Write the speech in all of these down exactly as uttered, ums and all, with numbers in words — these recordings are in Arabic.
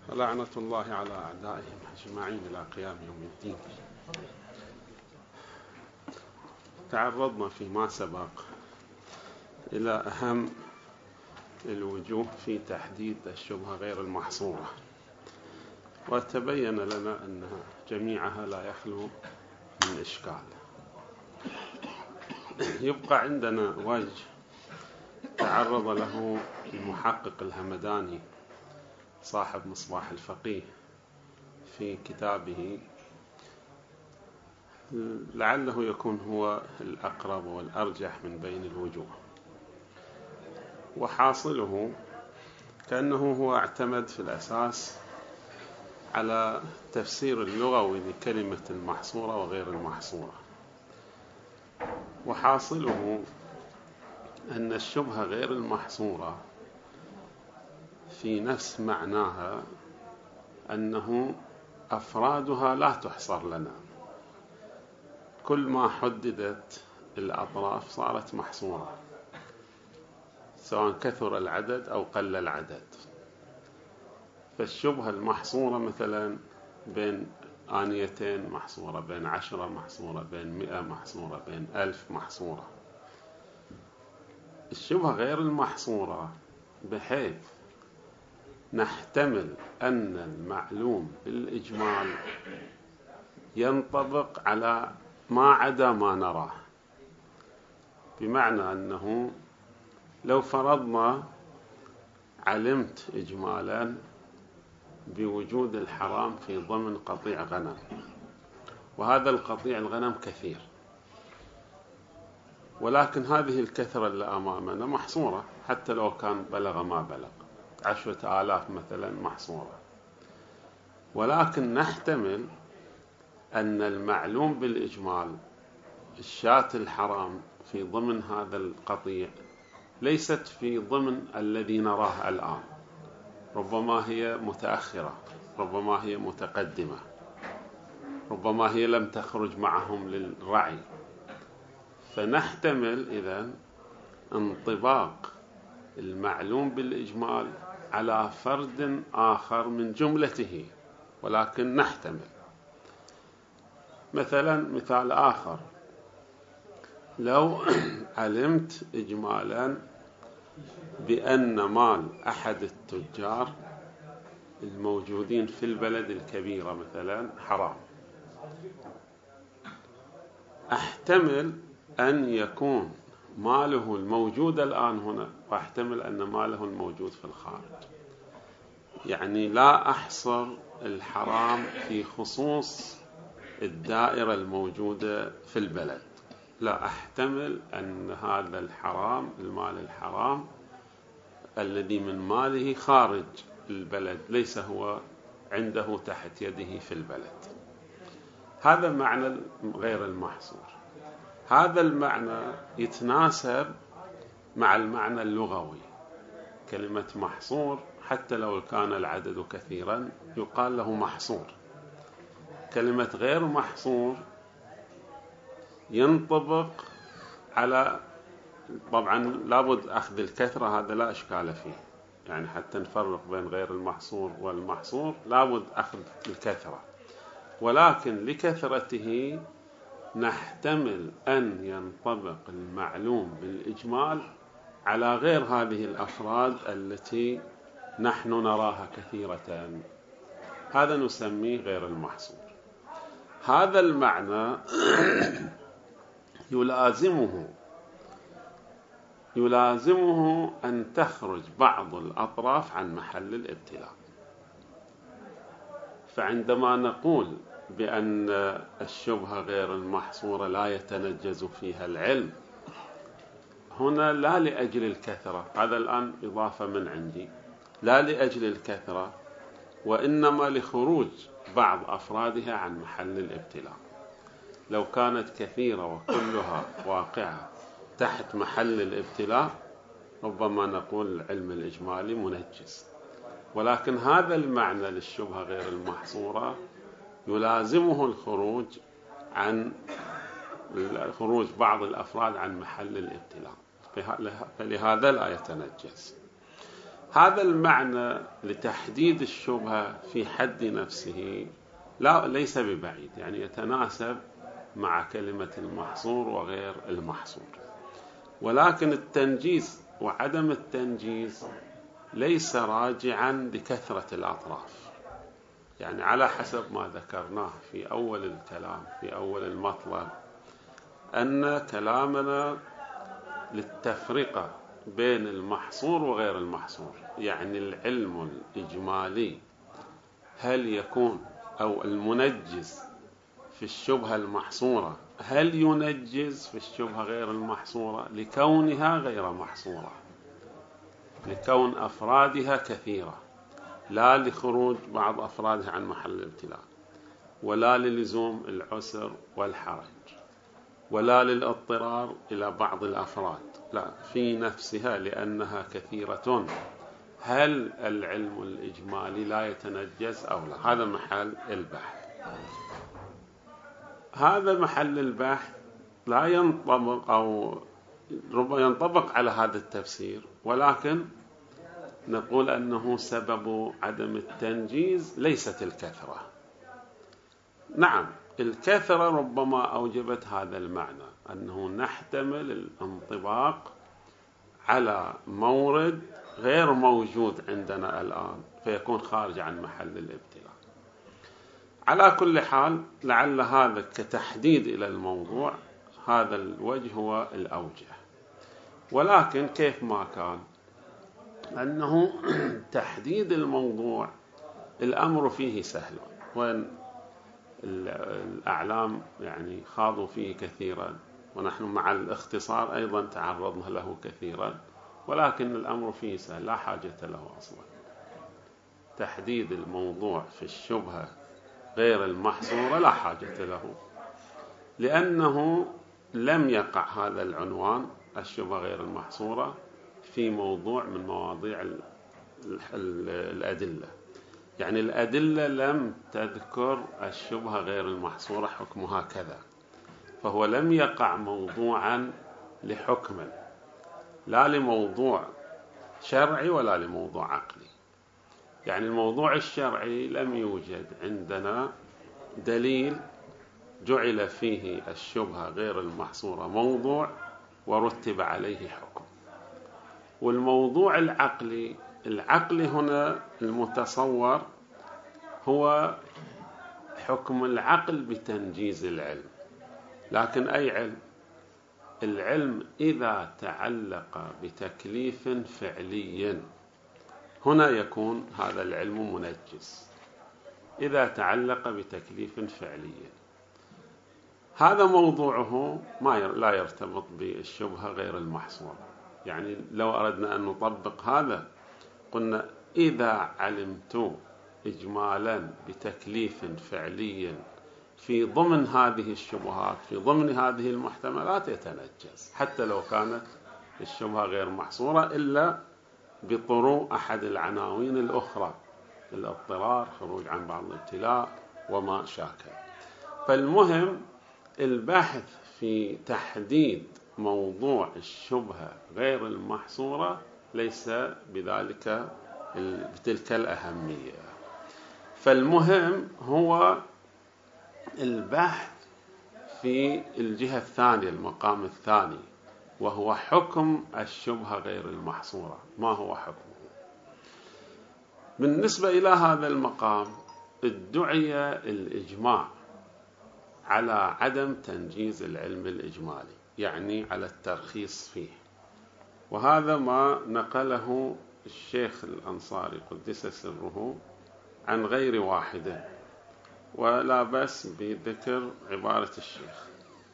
ولعنة الله على أعدائهم أجمعين إلى قيام يوم الدين. تعرضنا فيما سبق إلى أهم الوجوه في تحديد الشبهة غير المحصورة، وتبين لنا أن جميعها لا يخلو من إشكال. يبقى عندنا وجه تعرض له المحقق الهمداني صاحب مصباح الفقيه في كتابه، لعله يكون هو الأقرب والأرجح من بين الوجوه، وحاصله كأنه هو اعتمد في الأساس على تفسير اللغوي لكلمة المحصورة وغير المحصورة، وحاصله أن الشبهة غير المحصورة في نفس معناها أنه أفرادها لا تحصر لنا، كل ما حددت الأطراف صارت محصورة، سواء كثر العدد أو قل العدد. فالشبهة المحصورة مثلا بين آنيتين محصورة، بين عشرة محصورة، بين مئة محصورة، بين ألف محصورة. الشبهة غير المحصورة بحيث نحتمل أن المعلوم بالإجمال ينطبق على ما عدا ما نراه، بمعنى أنه لو فرضنا علمت إجمالا بوجود الحرام في ضمن قطيع غنم، وهذا القطيع الغنم كثير، ولكن هذه الكثرة اللي أمامنا محصورة، حتى لو كان بلغ ما بلغ عشرة آلاف مثلا محصورة، ولكن نحتمل أن المعلوم بالإجمال الشاة الحرام في ضمن هذا القطيع ليست في ضمن الذي نراه الآن، ربما هي متأخرة، ربما هي متقدمة، ربما هي لم تخرج معهم للرعي. فنحتمل إذن انطباق المعلوم بالإجمال على فرد آخر من جملته، ولكن نحتمل. مثلا مثال آخر، لو علمت إجمالا بأن مال أحد التجار الموجودين في البلد الكبيرة مثلا حرام، أحتمل أن يكون ماله الموجود الآن هنا، وأحتمل أن ماله الموجود في الخارج. يعني لا أحصر الحرام في خصوص الدائرة الموجودة في البلد، لا، أحتمل أن هذا الحرام، المال الحرام الذي من ماله خارج البلد، ليس هو عنده تحت يده في البلد. هذا معنى غير المحصور. هذا المعنى يتناسب مع المعنى اللغوي. كلمة محصور حتى لو كان العدد كثيرا يقال له محصور. كلمة غير محصور ينطبق على، طبعا لابد أخذ الكثرة، هذا لا إشكال فيه، يعني حتى نفرق بين غير المحصور والمحصور لابد أخذ الكثرة، ولكن لكثرته نحتمل أن ينطبق المعلوم بالإجمال على غير هذه الأفراد التي نحن نراها كثيرة. هذا نسميه غير المحصور. هذا المعنى يلازمه يلازمه أن تخرج بعض الأطراف عن محل الابتلاء. فعندما نقول بأن الشبهة غير المحصورة لا يتنجز فيها العلم، هنا لا لأجل الكثرة، هذا الآن إضافة من عندي، لا لأجل الكثرة، وإنما لخروج بعض أفرادها عن محل الابتلاء. لو كانت كثيرة وكلها واقعة تحت محل الابتلاء ربما نقول العلم الإجمالي منجز، ولكن هذا المعنى للشبهة غير المحصورة يلازمه الخروج عن خروج بعض الأفراد عن محل الابتلاء، فلهذا لا يتنجز. هذا المعنى لتحديد الشبهة في حد نفسه لا ليس ببعيد، يعني يتناسب مع كلمة المحصور وغير المحصور، ولكن التنجيز وعدم التنجيز ليس راجعا لكثرة الأطراف. يعني على حسب ما ذكرناه في أول الكلام في أول المطلب أن كلامنا للتفرقة بين المحصور وغير المحصور، يعني العلم الإجمالي هل يكون أو المنجز في الشبهة المحصورة هل ينجز في الشبهة غير المحصورة لكونها غير محصورة، لكون أفرادها كثيرة، لا لخروج بعض أفرادها عن محل الابتلاء، ولا للزوم العسر والحرج، ولا للاضطرار إلى بعض الأفراد، لا في نفسها لأنها كثيرة. هل العلم الإجمالي لا يتنجز أو لا؟ هذا محل البحث. هذا محل البحث لا ينطبق أو ربما ينطبق على هذا التفسير، ولكن نقول أنه سبب عدم التنجيز ليست الكثرة. نعم الكثرة ربما أوجبت هذا المعنى، أنه نحتمل الانطباق على مورد غير موجود عندنا الآن فيكون خارج عن محل الابتلاء. على كل حال لعل هذا كتحديد إلى الموضوع هذا الوجه هو الأوجه، ولكن كيف ما كان أنه تحديد الموضوع الأمر فيه سهل، وإن الأعلام يعني خاضوا فيه كثيرا ونحن مع الاختصار أيضا تعرضنا له كثيرا، ولكن الأمر فيه سهل لا حاجة له أصلا. تحديد الموضوع في الشبهة غير المحصورة لا حاجة له، لأنه لم يقع هذا العنوان الشبهة غير المحصورة في موضوع من مواضيع الأدلة، يعني الأدلة لم تذكر الشبهة غير المحصورة حكمها كذا، فهو لم يقع موضوعا لحكم، لا لموضوع شرعي ولا لموضوع عقلي. يعني الموضوع الشرعي لم يوجد عندنا دليل جعل فيه الشبهة غير المحصورة موضوع ورتب عليه حكم. والموضوع العقلي العقل هنا المتصور هو حكم العقل بتنجيز العلم، لكن أي علم؟ العلم إذا تعلق بتكليف فعلي هنا يكون هذا العلم منجز، إذا تعلق بتكليف فعلي هذا موضوعه ما لا يرتبط بالشبهة غير المحصورة. يعني لو أردنا أن نطبق هذا قلنا إذا علمت إجمالا بتكليف فعلي في ضمن هذه الشبهات في ضمن هذه المحتملات يتنجز، حتى لو كانت الشبهة غير محصورة إلا بطروء أحد العناوين الأخرى، الاضطرار، خروج عن بعض الابتلاء وما شاكل. فالمهم البحث في تحديد موضوع الشبهة غير المحصورة ليس بذلك بتلك الأهمية. فالمهم هو البحث في الجهة الثانية المقام الثاني، وهو حكم الشبهة غير المحصورة، ما هو حكمه؟ بالنسبة إلى هذا المقام ادعي الإجماع على عدم تنجيز العلم الإجمالي، يعني على الترخيص فيه، وهذا ما نقله الشيخ الأنصاري قدس سره عن غير واحد، ولا بأس بذكر عبارة الشيخ.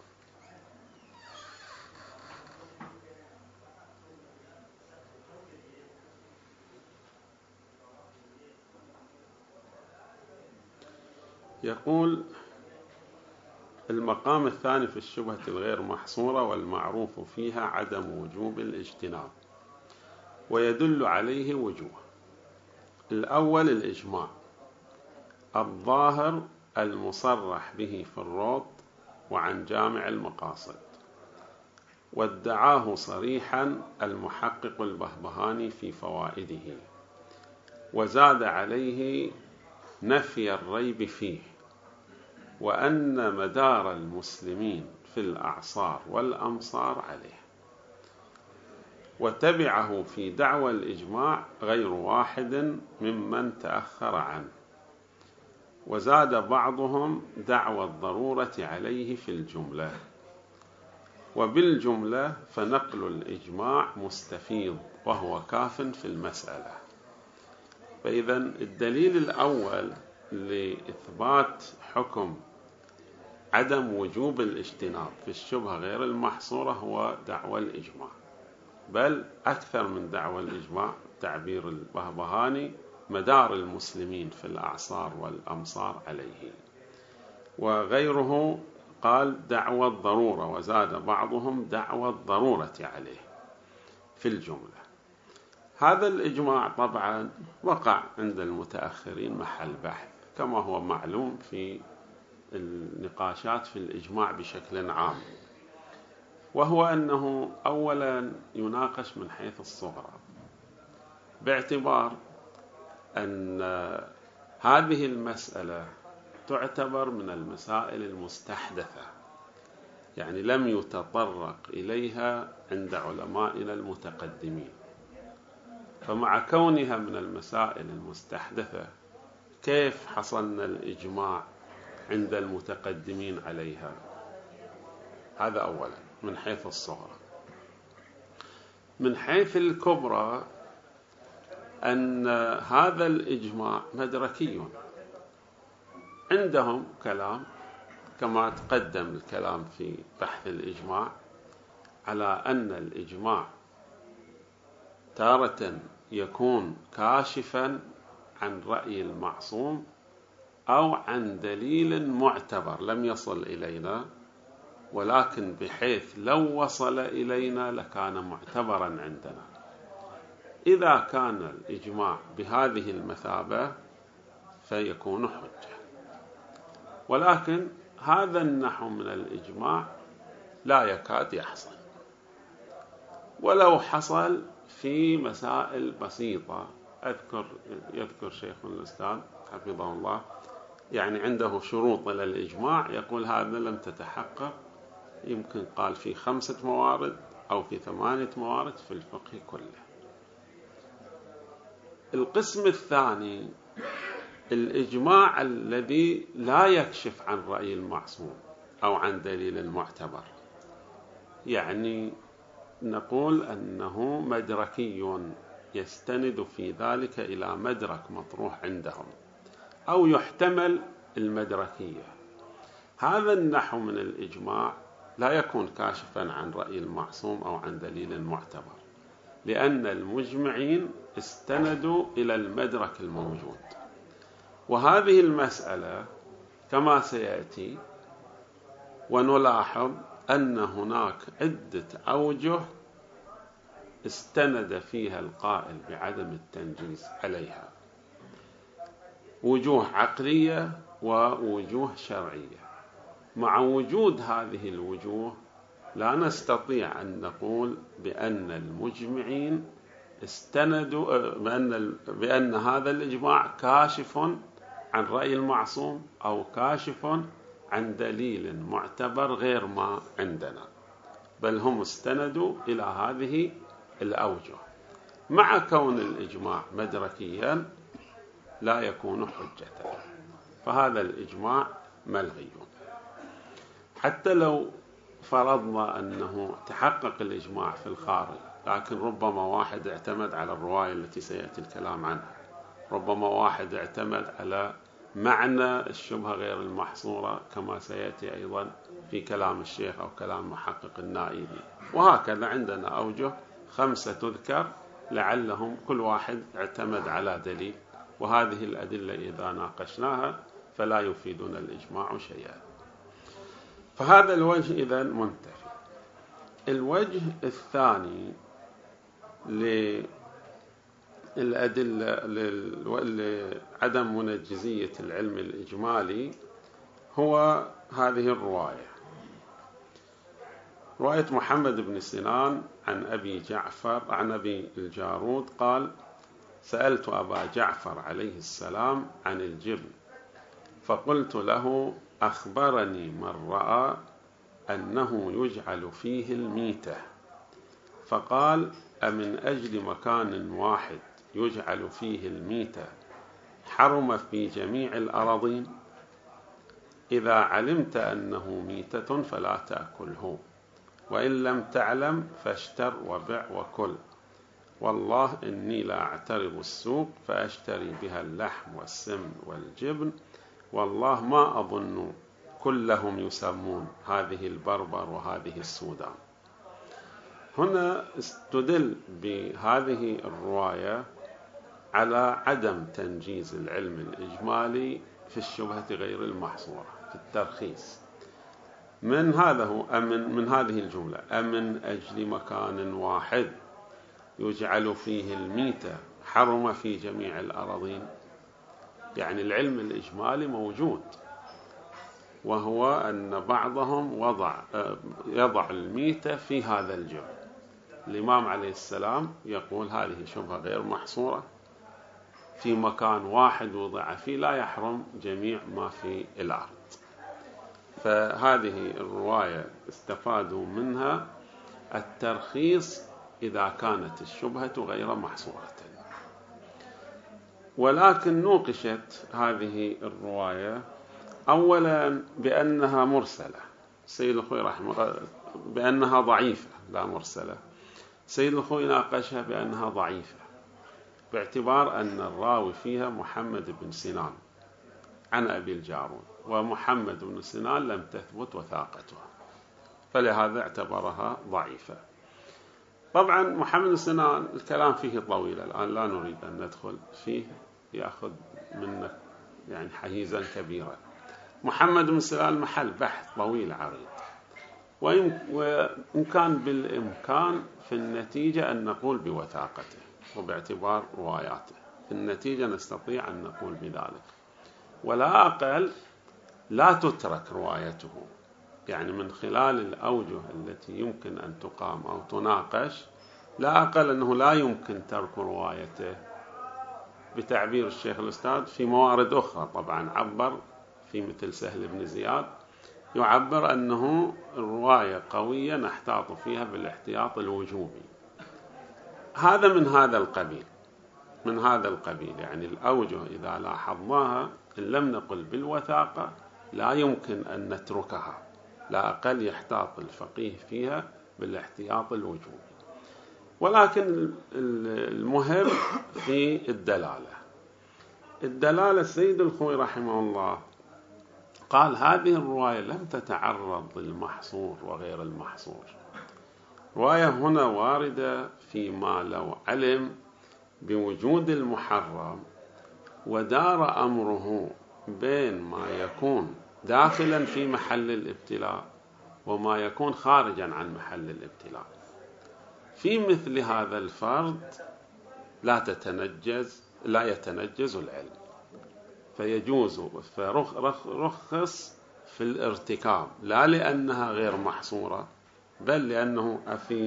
يقول المقام الثاني في الشبهة الغير محصورة والمعروف فيها عدم وجوب الاجتناب، ويدل عليه وجوه. الأول الإجماع الظاهر المصرح به في الروض وعن جامع المقاصد، وادعاه صريحا المحقق البهبهاني في فوائده، وزاد عليه نفي الريب فيه، وأن مدار المسلمين في الأعصار والأمصار عليه. وتبعه في دعوى الإجماع غير واحد ممن تأخر عنه، وزاد بعضهم دعوى الضرورة عليه في الجملة. وبالجملة فنقل الإجماع مستفيض وهو كاف في المسألة. فإذا الدليل الأول لإثبات حكم عدم وجوب الاجتناب في الشبهة غير المحصورة هو دعوى الإجماع، بل أكثر من دعوى الإجماع. تعبير البهبهاني مدار المسلمين في الأعصار والأمصار عليه، وغيره قال دعوى الضرورة، وزاد بعضهم دعوى الضرورة عليه في الجملة. هذا الإجماع طبعا وقع عند المتأخرين محل بحث، كما هو معلوم في النقاشات في الإجماع بشكل عام، وهو أنه أولا يناقش من حيث الصغرى، باعتبار أن هذه المسألة تعتبر من المسائل المستحدثة، يعني لم يتطرق إليها عند علمائنا المتقدمين. فمع كونها من المسائل المستحدثة كيف حصلنا الإجماع عند المتقدمين عليها؟ هذا أولا من حيث الصغرى. من حيث الكبرى أن هذا الإجماع مدركي، عندهم كلام كما تقدم الكلام في بحث الإجماع على أن الإجماع تارة يكون كاشفا عن رأي المعصوم أو عن دليل معتبر لم يصل إلينا، ولكن بحيث لو وصل إلينا لكان معتبرا عندنا. إذا كان الإجماع بهذه المثابة فيكون حجة، ولكن هذا النحو من الإجماع لا يكاد يحصل، ولو حصل في مسائل بسيطة. أذكر يذكر شيخ الأستاذ حفظه الله يعني عنده شروط للإجماع، يقول هذا لم تتحقق، يمكن قال في خمسة موارد أو في ثمانية موارد في الفقه كله. القسم الثاني الإجماع الذي لا يكشف عن رأي المعصوم أو عن دليل معتبر، يعني نقول أنه مدركي يستند في ذلك إلى مدرك مطروح عندهم أو يحتمل المدركية. هذا النحو من الإجماع لا يكون كاشفا عن رأي المعصوم أو عن دليل معتبر، لأن المجمعين استندوا إلى المدرك الموجود. وهذه المسألة كما سيأتي ونلاحظ أن هناك عدة أوجه استند فيها القائل بعدم التنجيز عليها، وجوه عقلية ووجوه شرعية. مع وجود هذه الوجوه لا نستطيع أن نقول بأن المجمعين استندوا بأن, بأن هذا الإجماع كاشف عن رأي المعصوم أو كاشف عن دليل معتبر غير ما عندنا، بل هم استندوا إلى هذه الأوجه. مع كون الإجماع مدركيا لا يكون حجة، فهذا الإجماع ملغي. حتى لو فرضنا أنه تحقق الإجماع في الخارج، لكن ربما واحد اعتمد على الرواية التي سيأتي الكلام عنها، ربما واحد اعتمد على معنى الشبهة غير المحصورة كما سيأتي أيضا في كلام الشيخ أو كلام محقق النائبي، وهكذا عندنا أوجه خمسة تذكر لعلهم كل واحد اعتمد على دليل، وهذه الأدلة إذا ناقشناها فلا يفيدنا الإجماع شيئا. فهذا الوجه إذن منتفي. الوجه الثاني للأدلة لعدم منجزية العلم الإجمالي هو هذه الرواية، رواية محمد بن سنان عن أبي جعفر عن أبي الجارود قال: سألت أبا جعفر عليه السلام عن الجبن، فقلت له: أخبرني من رأى أنه يجعل فيه الميتة، فقال: أمن أجل مكان واحد يجعل فيه الميتة حرم في جميع الأراضين؟ إذا علمت أنه ميتة فلا تأكله، وإن لم تعلم فاشتر وبع وكل، والله إني لا أعترض السوق فأشتري بها اللحم والسمن والجبن، والله ما أظن كلهم يسمون هذه البربر وهذه السودان. هنا استدل بهذه الرواية على عدم تنجيز العلم الإجمالي في الشبهة غير المحصورة في الترخيص. من هذا هو أمن من هذه الجملة: أمن أجل مكان واحد يجعل فيه الميتة حرم في جميع الأراضين. يعني العلم الإجمالي موجود، وهو أن بعضهم وضع يضع الميتة في هذا الجبن. الإمام عليه السلام يقول هذه شبهة غير محصورة، في مكان واحد وضع فيه لا يحرم جميع ما في الأرض. فهذه الرواية استفادوا منها الترخيص إذا كانت الشبهة غير محصورة. ولكن نوقشت هذه الرواية أولا بأنها مرسلة، سيد الخوي رحمه الله بأنها ضعيفة لا مرسلة. سيد الخوي ناقشها بأنها ضعيفة باعتبار أن الراوي فيها محمد بن سنان عن أبي الجارود، ومحمد بن سنان لم تثبت وثاقته، فلهذا اعتبرها ضعيفة. طبعا محمد بن سنان الكلام فيه طويل، الآن لا نريد أن ندخل فيه، يأخذ منك يعني حيزا كبيرا. محمد بن سنان محل بحث طويل عريض، وإن كان بالإمكان في النتيجة أن نقول بوثاقته وباعتبار رواياته، في النتيجة نستطيع أن نقول بذلك، ولا أقل لا تترك روايته. يعني من خلال الأوجه التي يمكن أن تقام أو تناقش، لا أقل أنه لا يمكن ترك روايته. بتعبير الشيخ الأستاذ في موارد أخرى طبعا عبر في مثل سهل بن زياد، يعبر أنه الرواية قوية نحتاط فيها بالاحتياط الوجوبي. هذا من هذا القبيل من هذا القبيل يعني الأوجه إذا لاحظناها إن لم نقل بالوثاقة لا يمكن أن نتركها، لا أقل يحتاط الفقيه فيها بالاحتياط الوجوبي. ولكن المهم في الدلالة. الدلالة السيد الخوي رحمه الله قال هذه الرواية لم تتعرض للمحصور وغير المحصور. رواية هنا واردة فيما لو علم بوجود المحرم ودار أمره بين ما يكون داخلا في محل الابتلاء وما يكون خارجا عن محل الابتلاء. في مثل هذا الفرض لا تتنجز لا يتنجز العلم، فيجوز فرخص في الارتكاب، لا لأنها غير محصورة، بل لأنه أفي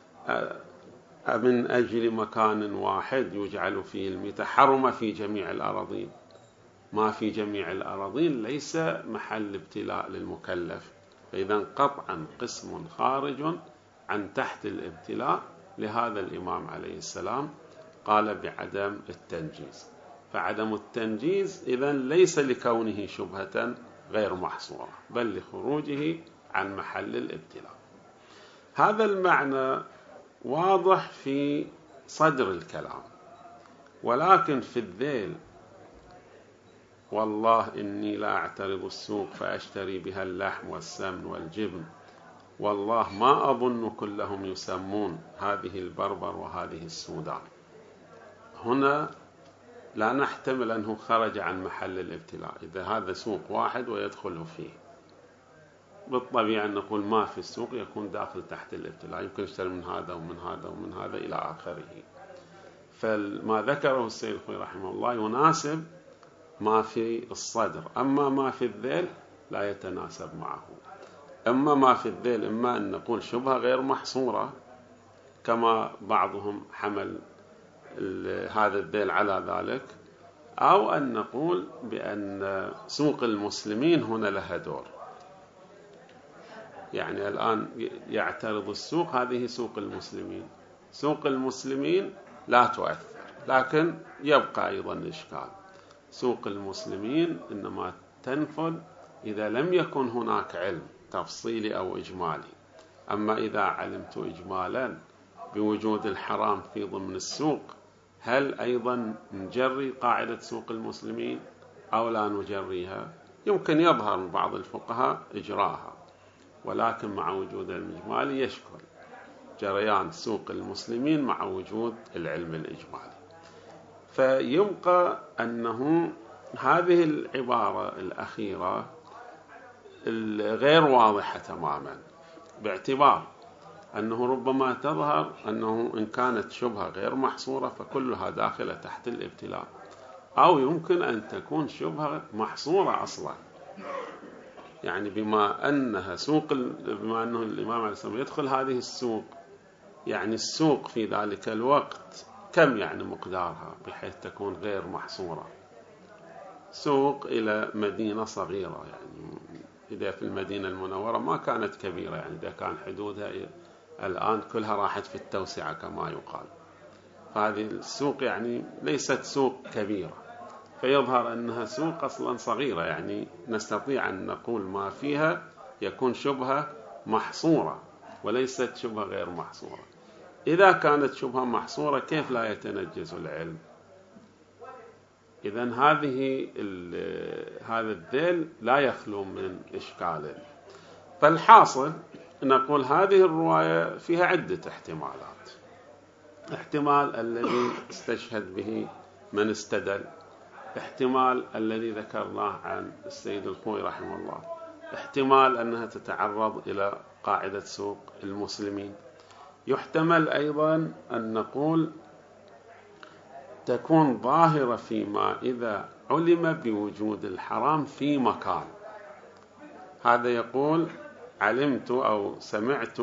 من أجل مكان واحد يجعل فيه الميتة حرم في جميع الأراضين. ما في جميع الأراضين ليس محل ابتلاء للمكلف، فإذا قطعا قسم خارج عن تحت الابتلاء. لهذا الإمام عليه السلام قال بعدم التنجيز. فعدم التنجيز إذن ليس لكونه شبهة غير محصورة، بل لخروجه عن محل الابتلاء. هذا المعنى واضح في صدر الكلام، ولكن في الذيل: والله إني لا أعترض السوق فأشتري بها اللحم والسمن والجبن، والله ما أظن كلهم يسمون هذه البربر وهذه السودان. هنا لا نحتمل أنه خرج عن محل الابتلاء. إذا هذا سوق واحد ويدخل فيه، بالطبيعة أن نقول ما في السوق يكون داخل تحت الابتلاء، يمكن يشتري من هذا ومن هذا ومن هذا إلى آخره. فما ذكره السيد الخوي رحمه الله يناسب ما في الصدر، أما ما في الذيل لا يتناسب معه. إما ما في الذيل، إما أن نقول شبهة غير محصورة كما بعضهم حمل هذا الذيل على ذلك، أو أن نقول بأن سوق المسلمين هنا لها دور. يعني الآن يعترض السوق، هذه سوق المسلمين، سوق المسلمين لا تؤثر، لكن يبقى أيضا إشكال. سوق المسلمين إنما تنفذ إذا لم يكن هناك علم تفصيلي أو إجمالي. أما إذا علمت إجمالا بوجود الحرام في ضمن السوق، هل أيضا نجري قاعدة سوق المسلمين أو لا نجريها؟ يمكن يظهر من بعض الفقهاء إجراءها، ولكن مع وجود الإجمالي يشكل جريان سوق المسلمين مع وجود العلم الإجمالي. فيبقى أنه هذه العبارة الأخيرة غير واضحة تماما، باعتبار أنه ربما تظهر أنه إن كانت شبهة غير محصورة فكلها داخلة تحت الابتلاء، أو يمكن أن تكون شبهة محصورة أصلا. يعني بما أنها سوق، بما أنه الإمام عليه السلام يدخل هذه السوق، يعني السوق في ذلك الوقت كم يعني مقدارها بحيث تكون غير محصورة؟ سوق إلى مدينة صغيرة، يعني إذا في المدينة المنورة ما كانت كبيرة، يعني إذا كان حدودها الآن كلها راحت في التوسعة كما يقال، فهذه السوق يعني ليست سوق كبيرة، فيظهر أنها سوق أصلا صغيرة، يعني نستطيع أن نقول ما فيها يكون شبهة محصورة وليست شبهة غير محصورة. إذا كانت شبهة محصورة كيف لا يتنجز العلم؟ إذن هذه هذا الذيل لا يخلو من إشكال. فالحاصل نقول هذه الرواية فيها عدة احتمالات. احتمال الذي استشهد به من استدل، احتمال الذي ذكرناه عن السيد الخوئي رحمه الله، احتمال أنها تتعرض إلى قاعدة سوق المسلمين، يحتمل أيضا أن نقول تكون ظاهرة فيما إذا علم بوجود الحرام في مكان. هذا يقول علمت أو سمعت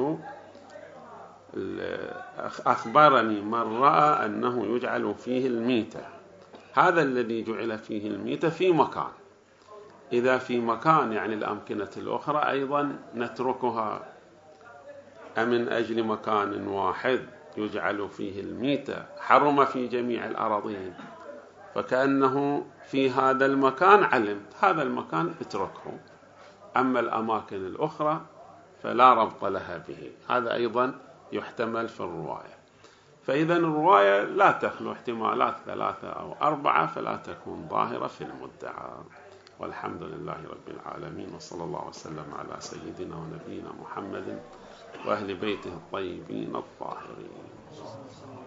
أخبرني من رأى أنه يجعل فيه الميتة، هذا الذي جعل فيه الميتة في مكان. إذا في مكان يعني الأمكنة الأخرى أيضا نتركها، أمن أجل مكان واحد يجعل فيه الميتة حرم في جميع الأراضين، فكأنه في هذا المكان علمت، هذا المكان اتركه، أما الأماكن الأخرى فلا ربط لها به. هذا أيضا يحتمل في الرواية. فإذا الرواية لا تخلو احتمالات ثلاثة أو أربعة، فلا تكون ظاهرة في المدعى. والحمد لله رب العالمين، وصلى الله وسلم على سيدنا ونبينا محمد وأهل بيته الطيبين الطاهرين.